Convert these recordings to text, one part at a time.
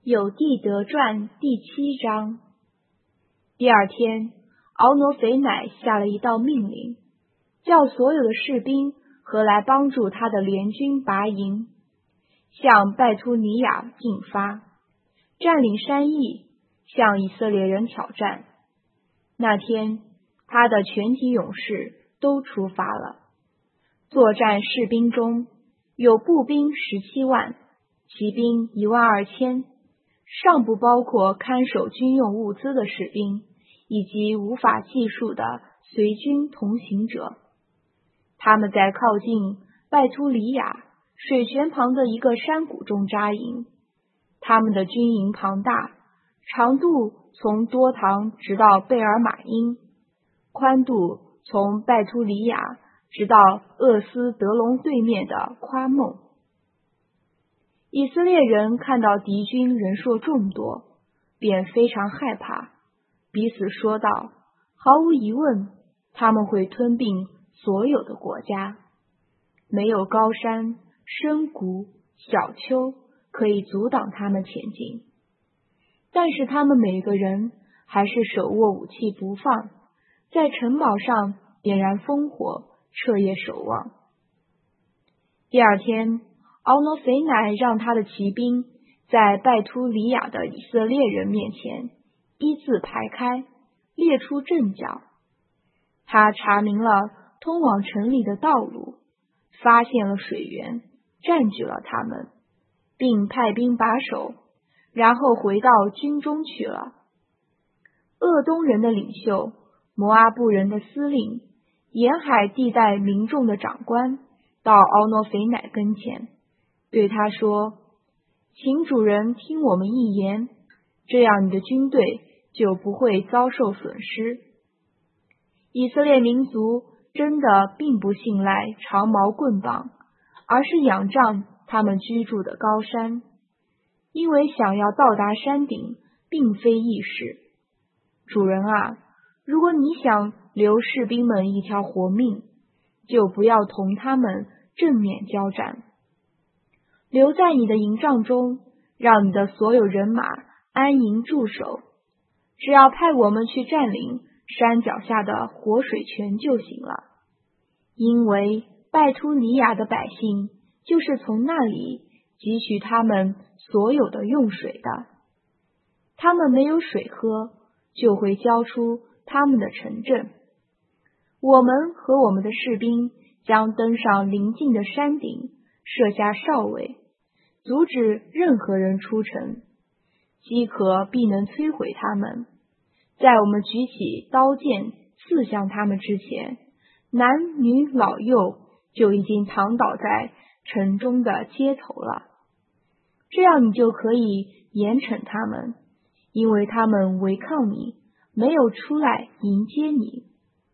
有地德传第7章。第二天，敖挪肥乃下了一道命令，叫所有的士兵和来帮助他的联军拔营，向拜突尼雅进发，占领山邑，向以色列人挑战。那天，他的全体勇士都出发了。作战士兵中有步兵17万，骑兵12000，尚不包括看守军用物资的士兵，以及无法计数的随军同行者。他们在靠近拜突里雅水泉旁的一个山谷中扎营。他们的军营庞大，长度从多堂直到贝尔马因，宽度从拜突里雅直到厄斯德隆对面的夸梦。以色列人看到敌军人数众多，便非常害怕，彼此说道：毫无疑问，他们会吞并所有的国家，没有高山、深谷、小丘可以阻挡他们前进。但是他们每个人还是手握武器不放，在城堡上点燃烽火，彻夜守望。第二天，敖挪肥乃让他的骑兵在拜突里雅的以色列人面前一字排开，列出阵脚。他查明了通往城里的道路，发现了水源，占据了他们，并派兵把守，然后回到军中去了。鄂东人的领袖，摩阿布人的司令，沿海地带民众的长官到敖挪肥乃跟前，对他说：请主人听我们一言，这样你的军队就不会遭受损失。以色列民族真的并不信赖长矛棍棒，而是仰仗他们居住的高山，因为想要到达山顶并非易事。主人啊，如果你想留士兵们一条活命，就不要同他们正面交战，留在你的营帐中，让你的所有人马安营驻守，只要派我们去占领山脚下的活水泉就行了。因为拜突尼雅的百姓就是从那里汲取他们所有的用水的，他们没有水喝，就会交出他们的城镇。我们和我们的士兵将登上邻近的山顶，设下哨位，阻止任何人出城，饥渴必能摧毁他们。在我们举起刀剑刺向他们之前，男女老幼就已经躺倒在城中的街头了。这样你就可以严惩他们，因为他们违抗你，没有出来迎接你。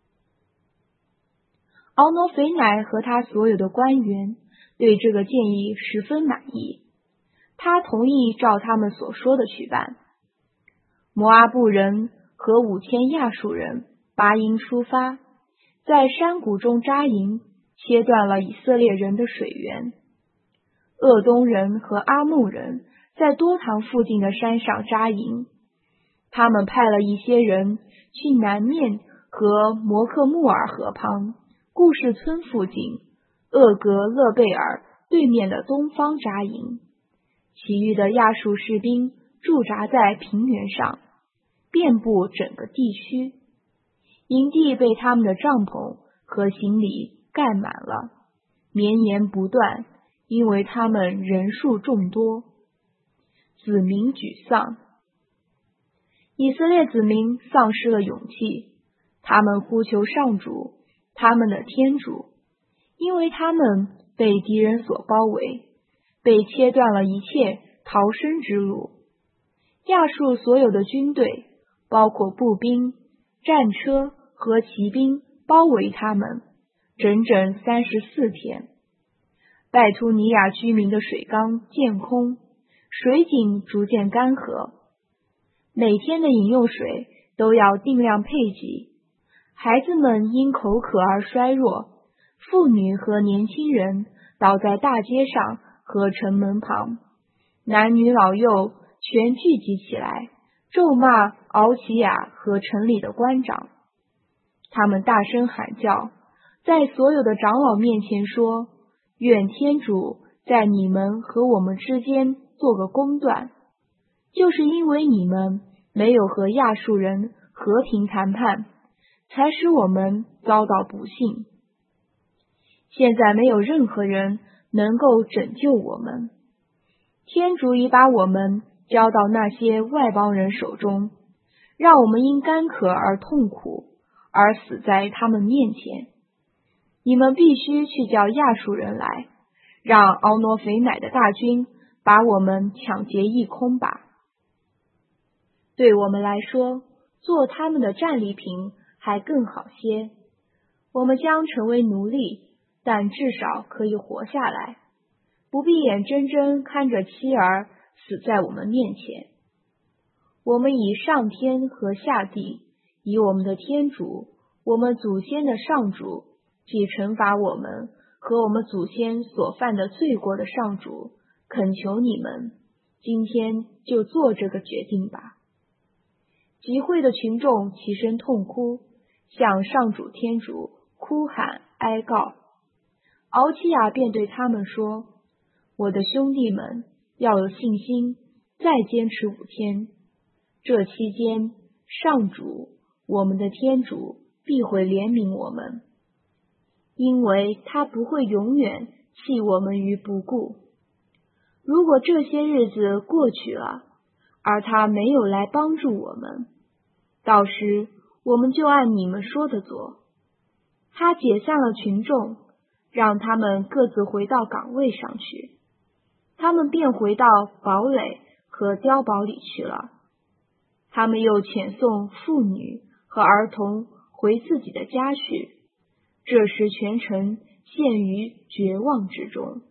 敖挪肥乃和他所有的官员对这个建议十分满意，他同意照他们所说的去办。摩阿布人和5000亚述人拔营出发，在山谷中扎营，切断了以色列人的水源。鄂东人和阿木人在多堂附近的山上扎营，他们派了一些人去南面和摩克穆尔河旁故事村附近厄格勒贝尔对面的东方扎营，其余的亚述士兵驻扎在平原上，遍布整个地区。营地被他们的帐篷和行李盖满了，绵延不断，因为他们人数众多。子民沮丧，以色列子民丧失了勇气，他们呼求上主，他们的天主，因为他们被敌人所包围，被切断了一切逃生之路。亚述所有的军队，包括步兵、战车和骑兵，包围他们，整整34天。拜突尼雅居民的水缸见空，水井逐渐干涸，每天的饮用水都要定量配给。孩子们因口渴而衰弱，妇女和年轻人倒在大街上和城门旁，男女老幼全聚集起来，咒骂敖奇亚和城里的官长。他们大声喊叫，在所有的长老面前说：愿天主在你们和我们之间做个公断，就是因为你们没有和亚述人和平谈判，才使我们遭到不幸。现在没有任何人能够拯救我们，天主已把我们交到那些外邦人手中，让我们因干渴而痛苦，而死在他们面前。你们必须去叫亚述人来，让敖诺腓乃的大军把我们抢劫一空吧。对我们来说，做他们的战利品还更好些。我们将成为奴隶，但至少可以活下来，不必眼睁睁看着妻儿死在我们面前。我们以上天和下地，以我们的天主，我们祖先的上主，即惩罚我们和我们祖先所犯的罪过的上主，恳求你们，今天就做这个决定吧。集会的群众齐声痛哭，向上主天主哭喊哀告。敖奇亚便对他们说：我的兄弟们，要有信心，再坚持5天。这期间，上主，我们的天主必会怜悯我们，因为他不会永远弃我们于不顾。如果这些日子过去了，而他没有来帮助我们，到时我们就按你们说的做。他解散了群众，让他们各自回到岗位上去，他们便回到堡垒和碉堡里去了。他们又遣送妇女和儿童回自己的家去，这时全城陷于绝望之中。